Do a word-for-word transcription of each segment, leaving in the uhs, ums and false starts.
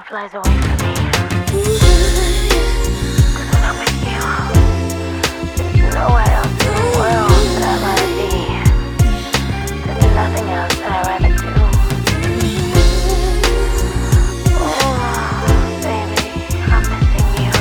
flies away from me. 'Cause when I'm with you, there's nowhere else in the world that I'd rather be. There's nothing else that I'd rather do. Oh, baby, I'm missing you.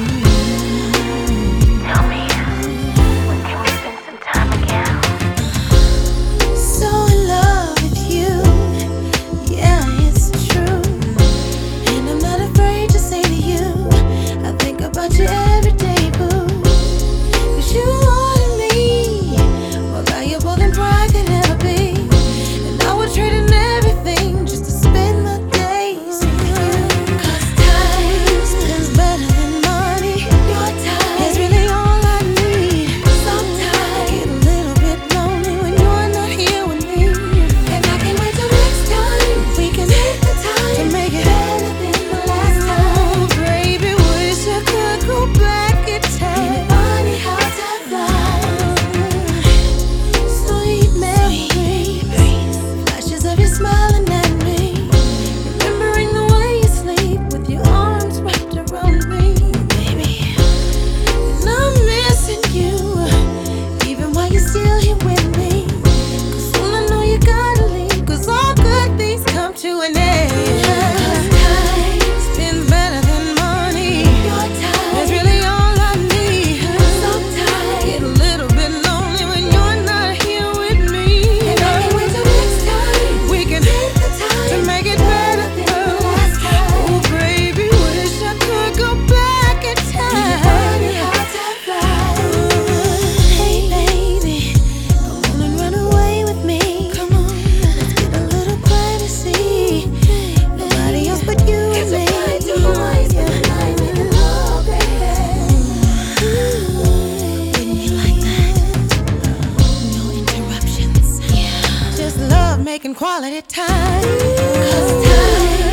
Tell me, when can we spend some time again? So in love with you, yeah, it's true. And I'm not afraid to say to you, I think about you every day, boo. 'Cause you are to me more valuable than pride could ever be. And I would trade in everything just to spend my days with you. 'Cause time is better than money. Your time is really all I need. Sometimes I get a little bit lonely when you're not here with me. And I can't wait till next time we can take the time to make it better than the last time. Oh, baby, wish I could go back in time. Ain't it funny how time flies? Sweet memories, flashes of you smiling at me, remembering the way you sleep with your arms wrapped around me, baby. And I'm missing you, even while you're still here with me. 'Cause soon I know you gotta leave, 'cause all good things come to an end. 'Cause time spends better than money. Your time is really all I need. Sometimes I get a little bit lonely when you're not here with me. And I can't wait till next time we can take the time to make it better than the last time. Oh, baby, wish I could go back in time. Funny how time flies. Hey, baby, come on and run away with me. Come on, let's get a little privacy. Nobody else but you and me. Wouldn't you like that? No interruptions. Yeah. Just love making quality time. 'Cause time